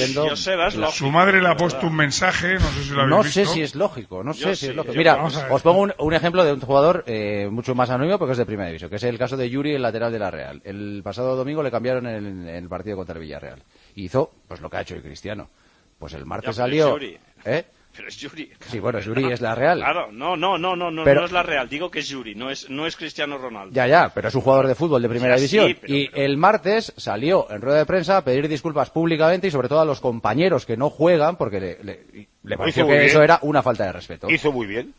su madre le ha puesto un mensaje, no sé si lo habéis visto. No sé si es lógico. Mira, os pongo un ejemplo de un jugador mucho más anónimo porque es de primera división, que es el caso de Yuri, el lateral de la Real. El pasado domingo le cambiaron en el partido contra el Villarreal. Y hizo pues lo que ha hecho el Cristiano. Pues el martes salió... Pero es Yuri. Sí, bueno, Yuri es la Real. Claro, no es la Real, digo que es Yuri, no es Cristiano Ronaldo. Ya, pero es un jugador de fútbol de primera división. Y el martes salió en rueda de prensa a pedir disculpas públicamente y sobre todo a los compañeros que no juegan porque le pareció que eso era una falta de respeto. Hizo muy bien.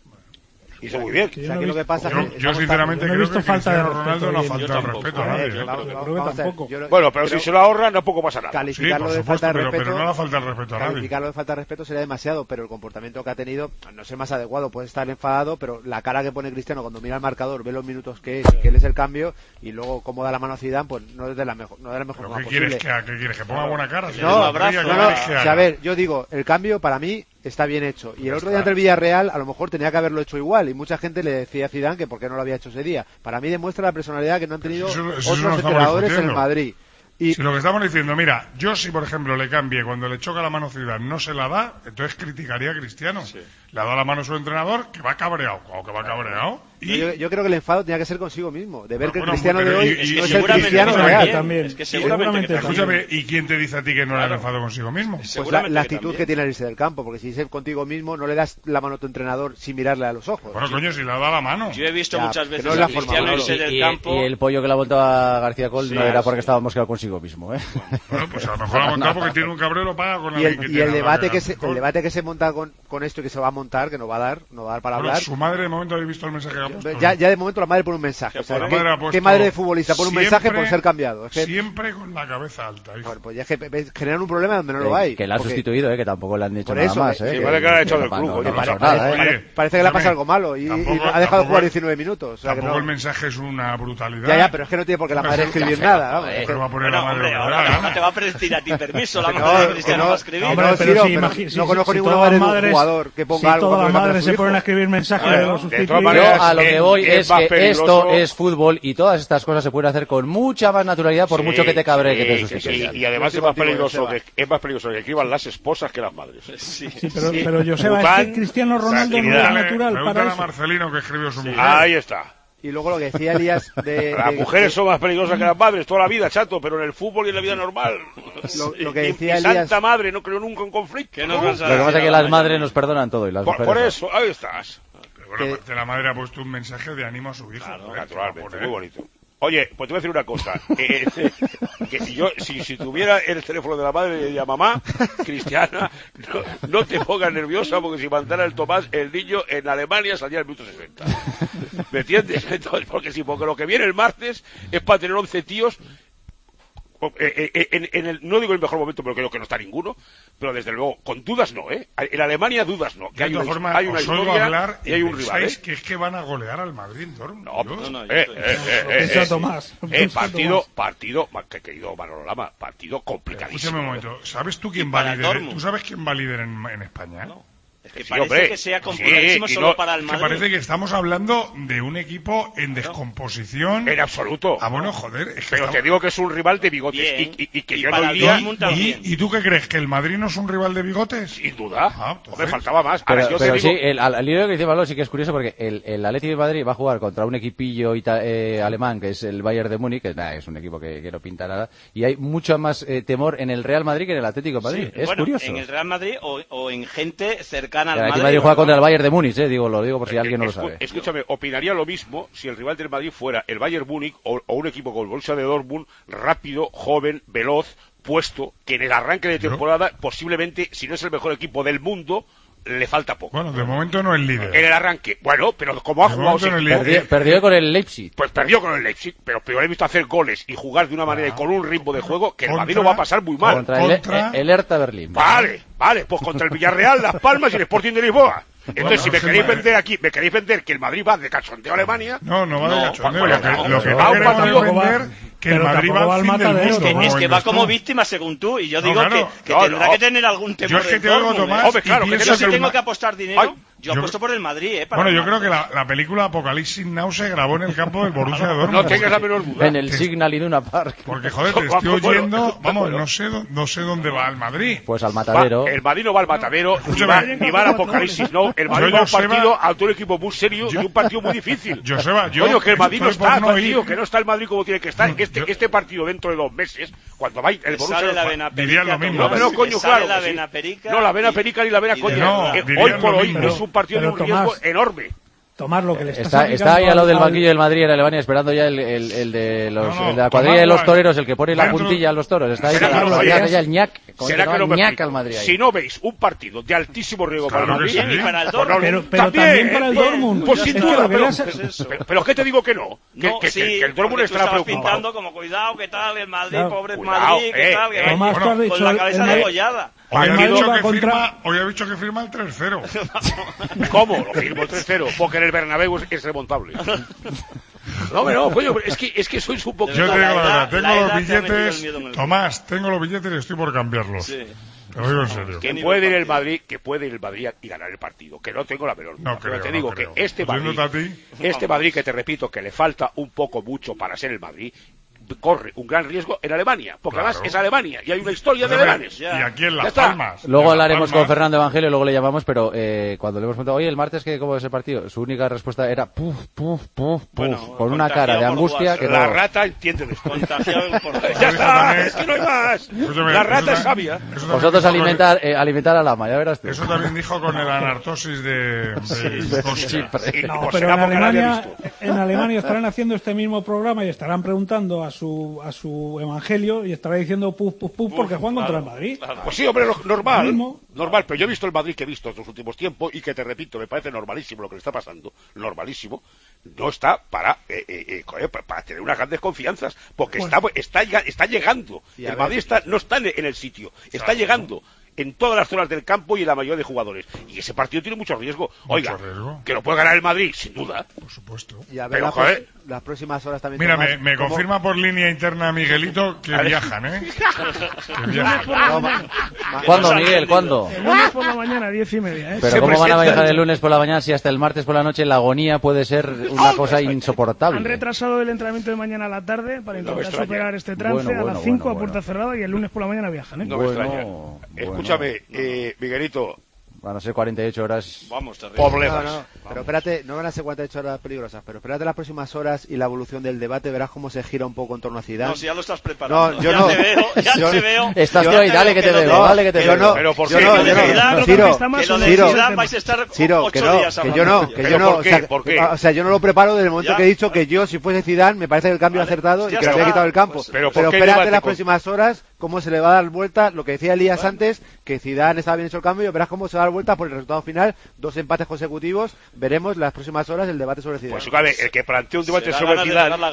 Hizo muy bien. Lo que pasa yo sinceramente creo que Cristiano Ronaldo no falta de respeto a nadie. Bueno, pero si se lo ahorran tampoco pasa nada. Calificarlo de falta de respeto, pero no le falta el respeto a nadie. Calificarlo de falta de respeto sería demasiado, pero el comportamiento que ha tenido no es el más adecuado. Puede estar enfadado, pero la cara que pone Cristiano cuando mira el marcador, ve los minutos que él es el cambio y luego cómo da la mano a Zidane, pues no es de la mejor forma posible. ¿Qué quieres? ¿Que ponga buena cara? No, a ver, yo digo, el cambio para mí está bien hecho. Y el otro día ante el Villarreal a lo mejor tenía que haberlo hecho igual. Y mucha gente le decía a Zidane que por qué no lo había hecho ese día. Para mí demuestra la personalidad que no han tenido otros entrenadores en el Madrid. Si lo que estamos diciendo, mira, yo si por ejemplo le cambie cuando le choca la mano Zidane no se la da, entonces criticaría a Cristiano. Sí. Le ha dado la mano a su entrenador, que va cabreado. Y... Yo creo que el enfado tenía que ser consigo mismo, de ver que el Cristiano de hoy no es el Cristiano real. También. Es que seguramente escúchame, ¿y quién te dice a ti que no le ha enfado consigo mismo? Pues la actitud que tiene al irse del campo, porque si es contigo mismo no le das la mano a tu entrenador sin mirarle a los ojos. Bueno, coño, si le ha dado la mano. Yo he visto muchas veces a Cristiano irse del campo. Y el pollo que le ha vuelto a García Col no era porque estaba mosqueado consigo mismo, ¿eh? Bueno, pues a lo mejor ha montado porque tiene un cabrero paga con alguien que tiene. Y el debate que se monta con esto y que se va a montar, que no va a dar para hablar. Su madre, de momento, ¿habéis visto el mensaje que ha puesto? Ya de momento la madre pone un mensaje. O sea, ¿qué madre de futbolista pone un mensaje por ser cambiado? Es que... Siempre con la cabeza alta, hijo. Bueno, pues ya es que generan un problema donde no lo hay. Que la han sustituido, que tampoco le han dicho nada más. Sí, parece que le han echado del club. Parece que le ha pasado algo malo y ha dejado de jugar 19 minutos. Tampoco el mensaje es una brutalidad. Ya, pero es que no tiene por qué la madre escribir nada. No te va a pedir a ti permiso la madre de Cristiano para escribir. No conozco ninguna madre de un jugador que ponga algo. Si todas las madres se ponen a escribir mensajes de los sustitutos. Yo a lo que voy es que esto es fútbol y todas estas cosas se pueden hacer con mucha más naturalidad por mucho que te cabre que te sustituyan. Y además es más peligroso que escriban las esposas que las madres. Sí, pero Joseba, es que Cristiano Ronaldo no es natural para eso. A Marcelino que escribió su mujer. Ahí está. Y luego lo que decía Elías las mujeres son más peligrosas que las madres toda la vida, chato, pero en el fútbol y en la vida normal. Lo que decía Elías... Santa madre no creo nunca en conflicto. Lo que pasa es que las madres nos perdonan todo y las mujeres por eso, ahí estás. Pero bueno, la madre ha puesto un mensaje de ánimo a su hijo. Claro, naturalmente, muy bonito. Oye, pues te voy a decir una cosa. Que yo, si tuviera el teléfono de la madre, le diría, mamá, Cristiana, no te pongas nerviosa porque si mandara el Tomás, el niño en Alemania salía al minuto 60. ¿Me entiendes? Entonces, porque lo que viene el martes es para tener 11 tíos. No digo el mejor momento, pero creo que no está ninguno, pero desde luego, con dudas no, en Alemania dudas no, que hay una historia y hay un rival, que es que van a golear al Madrid en Dortmund. Partido, querido Manolo Lama, partido complicadísimo. Escúchame un momento, ¿sabes tú quién va líder? ¿Tú sabes quién va líder en España? No. Es que parece que sea complicadísimo solo para el Madrid. Parece que estamos hablando de un equipo en descomposición. En absoluto. Bueno, joder. Pero te digo que es un rival de bigotes. Y que yo no iría. ¿Y tú qué crees? ¿Que el Madrid no es un rival de bigotes? Sin duda. Me faltaba más. Pero sí, el lío que dice Valor sí que es curioso porque el Atlético de Madrid va a jugar contra un equipillo alemán que es el Bayern de Múnich, que es un equipo que no pinta nada. Y hay mucho más temor en el Real Madrid que en el Atlético de Madrid. Es curioso. En el Real Madrid o en gente cercana. El Atlético de Madrid juega contra el Bayern de Múnich, lo digo por si alguien no lo sabe. Escúchame, opinaría lo mismo si el rival del Madrid fuera el Bayern Múnich o un equipo como el Borussia de Dortmund, rápido, joven, veloz, puesto, que en el arranque de temporada posiblemente, si no es el mejor equipo del mundo, le falta poco. Bueno, de momento no es líder. En el arranque. Bueno, pero como ha jugado... Perdió con el Leipzig. Pues perdió con el Leipzig, pero peor he visto hacer goles y jugar de una manera y con un ritmo de juego que el Madrid lo va a pasar muy mal. Contra el Hertha Berlín. Vale, pues contra el Villarreal, Las Palmas y el Sporting de Lisboa. Entonces, si me queréis vender aquí, me queréis vender que el Madrid va de cachondeo a Alemania... No va de cachondeo. Lo que va a vender... que el Madrid va al fin del mundo. Es que va como víctima, según tú, y yo digo que tendrá que tener algún temor. Yo es que te oigo, Tomás, Hombre, claro, que yo si tengo que apostar dinero... Yo apuesto por el Madrid, Bueno, yo creo que la película Apocalipsis Now se grabó en el campo del Borussia Dortmund. No tengas la menor duda. En el Signal Iduna Park. Porque, joder, te estoy oyendo... Vamos, no sé dónde va el Madrid. Pues al matadero. El Madrid no va al matadero, ni va al Apocalipsis Now. El Madrid va a un partido a un equipo muy serio y un partido muy difícil. Coño, que el Madrid no está, tío, que no está el Madrid como tiene que estar. Este partido dentro de 2 meses, cuando va el Borussia... Diría lo mismo. No, coño, claro. No, la vena perica ni la vena coña. Hoy por hoy es un partido de un riesgo enorme. Tomás, lo que le está ahí al lado del banquillo del Madrid en Alemania esperando ya el de la cuadrilla de los toreros, el que pone la puntilla a los toros. Está ahí ya el ñac. ¿Será que no me ñac al Madrid ahí? Si no veis un partido de altísimo riesgo para el Madrid y para el Dortmund, pero también para el Dortmund. Pues sin duda, pero ¿qué te digo que no? Que el Dortmund estará preocupado. Pintando como cuidado, ¿qué tal el Madrid? Pobre Madrid, ¿qué tal? Tomás, tú has dicho con la cabeza degollada. Hoy ha dicho que firma el 3-0. ¿Cómo? Lo firmo el 3-0. Porque en el Bernabéu es remontable. No, coño, es que sois un poco... Yo te digo la verdad, tengo los billetes... Tomás, tengo los billetes y estoy por cambiarlos. Sí. Te lo digo en serio. Que puede ir el Madrid y ganar el partido. Que no tengo la menor duda. Pero te digo que este Madrid, que te repito, que le falta un poco mucho para ser el Madrid... corre un gran riesgo en Alemania, porque además es Alemania y hay una historia de alemanes. Y aquí en Las Palmas. Luego hablaremos con Fernando Evangelio, luego le llamamos, pero cuando le hemos preguntado, oye, el martes, ¿cómo es el partido? Su única respuesta era puf, con una cara de angustia que la rata entiende de esto. Ya está, es que no hay más. La rata es sabia. Vosotros alimentar al ama, ya verás tú. Eso también dijo con el anartosis de Chipre. No, pero en Alemania estarán haciendo este mismo programa y estarán preguntando a su evangelio y estará diciendo puf porque juegan contra el Madrid. Pues sí, hombre, normal, pero yo he visto el Madrid que he visto en los últimos tiempos y que te repito, me parece normalísimo lo que le está pasando, normalísimo, no está para tener unas grandes confianzas, porque está llegando, el Madrid no está en el sitio, está llegando en todas las zonas del campo y en la mayoría de jugadores. Y ese partido tiene mucho riesgo. Oiga, que lo puede ganar el Madrid, sin duda. Por supuesto. Y a ver las próximas horas también. Mira, me confirma por línea interna Miguelito que viajan, ¿eh? Que viajan. ¿Cuándo, Miguel? ¿Cuándo? El lunes por la mañana, 10:30, ¿eh? Pero ¿cómo van a viajar el lunes por la mañana si hasta el martes por la noche la agonía puede ser una cosa insoportable? Han retrasado el entrenamiento de mañana a la tarde para intentar superar este trance a las 5 a puerta cerrada y el lunes por la mañana viajan, ¿eh? No me extraña. Escúchame, Miguelito. Van a ser 48 horas. Vamos, problemas. No. Pero espérate, no van a ser 48 horas peligrosas, pero espérate las próximas horas y la evolución del debate, verás cómo se gira un poco en torno a Zidane. No, si ya lo estás preparando. No, yo no. Te veo. Estás tú ahí, dale que te veo, dale que te veo. No, pero ¿por qué? Ciro, vais a estar 8 días hablando. Que yo no. ¿Por qué? O sea, yo no lo preparo desde el momento que he dicho que yo, si fuese Zidane, me parece que el cambio acertado y que le había quitado el campo. Pero espérate las próximas horas cómo se le va a dar vuelta, lo que decía Elías antes, que Zidane estaba bien hecho el cambio, y verás cómo se va a dar vuelta por el resultado final, 2 empates consecutivos, veremos las próximas horas el debate sobre Zidane. Pues el que plantea un debate sobre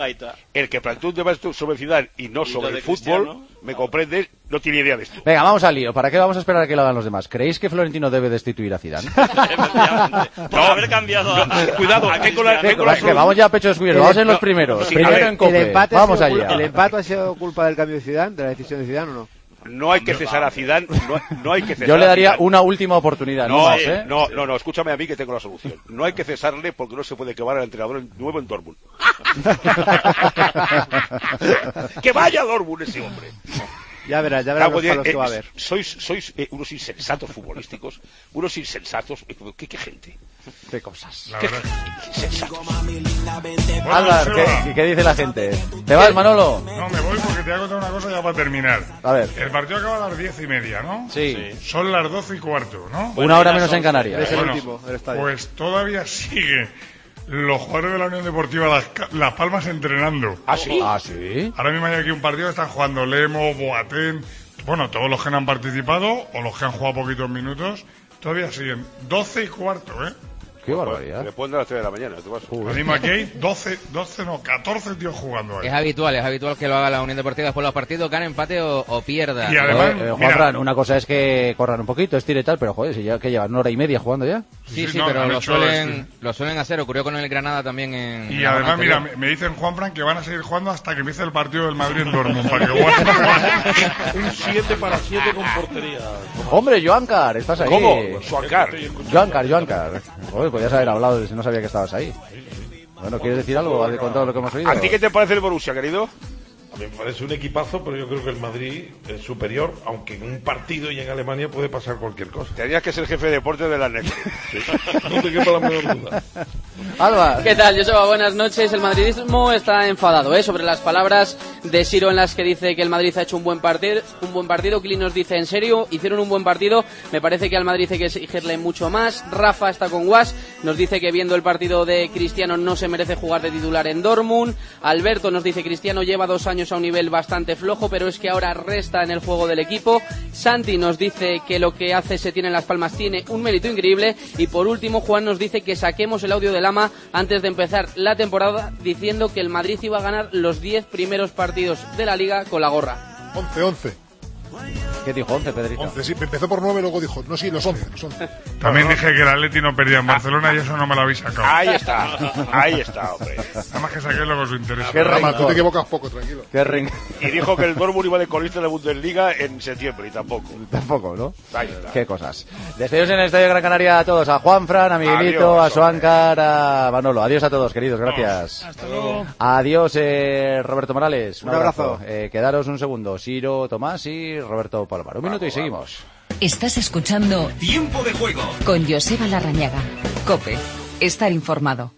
Zidane, y no sobre el fútbol, me comprendes, no tiene idea de esto. Venga, vamos al lío, ¿para qué vamos a esperar a que lo hagan los demás? ¿Creéis que Florentino debe destituir a Zidane? Por haber cambiado cuidado, que vamos ya a pecho descubierto, vamos en los primeros, primero en COPE, vamos allá. ¿El empate ha sido culpa del cambio de Zidane, de la decisión de Zidane o no? No hay que cesar a Zidane, no hay que cesar. Yo le daría una última oportunidad, no más, ¿eh? No, escúchame a mí que tengo la solución. No hay que cesarle porque no se puede quemar al entrenador nuevo en Dortmund. Que vaya a Dortmund ese hombre. Ya verás los palos que va a haber. Sois unos insensatos futbolísticos, unos insensatos. ¿Qué gente? ¿Qué cosas? La verdad. Insensatos. Álvaro, ¿qué dice la gente? ¿Te vas, Manolo? No, me voy porque te voy a contar una cosa ya para terminar. A ver. El partido acaba a las 10:30, ¿no? Sí. Son las 12:15, ¿no? Una hora menos en Canarias. Bueno, pues todavía sigue los jugadores de la Unión Deportiva Las Palmas entrenando. ¿Ah, sí? Ahora mismo hay aquí un partido que están jugando Lemo, Boateng, bueno, todos los que no han participado o los que han jugado poquitos minutos, Todavía siguen 12 y cuarto, ¿eh? Qué barbaridad. Después de las 3 de la mañana, ¿qué pasa? Lo mismo aquí hay 14 tíos jugando ahí. Es habitual que lo haga la Unión Deportiva después de los partidos, gane, empate o pierda. Y además, Juanfran, una cosa es que corran un poquito, estire y tal, pero joder, si ya que llevan 1 hora y media jugando ya. Sí, no, pero lo suelen hacer. Ocurrió con el Granada también en. Y además, mira, me dicen, Juanfran, que van a seguir jugando hasta que empiece el partido del Madrid en Dortmund. Para que un 7-7 con portería. Hombre, Joancar, estás ahí. ¿Cómo? Joancar. Joder, podías haber hablado si no sabía que estabas ahí. Bueno, ¿quieres decir algo de todo lo que hemos oído? ¿A ti qué te parece el Borussia, querido? A mí me parece un equipazo, pero yo creo que el Madrid es superior, aunque en un partido y en Alemania puede pasar cualquier cosa. Tenías que ser jefe de deporte de la NEC. Sí. No te quepa la menor duda. Alba. ¿Qué tal, Joseba? Buenas noches. El madridismo está enfadado sobre las palabras de Siro en las que dice que el Madrid ha hecho un buen partido. Kili nos dice, ¿en serio? ¿Hicieron un buen partido? Me parece que al Madrid hay que exigirle mucho más. Rafa está con Guas. Nos dice que viendo el partido de Cristiano no se merece jugar de titular en Dortmund. Alberto nos dice, Cristiano lleva 2 años a un nivel bastante flojo, pero es que ahora resta en el juego del equipo. Santi nos dice que lo que hace Se tiene en Las Palmas tiene un mérito increíble. Y por último, Juan nos dice que saquemos el audio de Lama antes de empezar la temporada diciendo que el Madrid iba a ganar los 10 primeros partidos de la Liga con la gorra. 11. ¿Qué dijo 11, Pedrito? 11, sí, empezó por 9, luego dijo, no, sí, los 11. También dije que el Atleti no perdía en Barcelona y eso no me lo habéis sacado. Ahí está, hombre. Nada más que saqué lo que os interesa. Tú te equivocas poco, tranquilo. Y dijo que el Dortmund iba de colista en la Bundesliga en septiembre y tampoco. Tampoco, ¿no? Ahí está. Qué cosas. Despedidos en el Estadio Gran Canaria a todos, a Juanfran, a Miguelito, a Soancar, a Manolo. Adiós a todos, queridos, gracias. Hasta luego. Adiós, Roberto Morales. Un abrazo. Quedaros un segundo. Ciro, Tomás y Roberto Palomar. Un minuto y seguimos. Estás escuchando Tiempo de Juego con Joseba Larrañaga. COPE. Estar informado.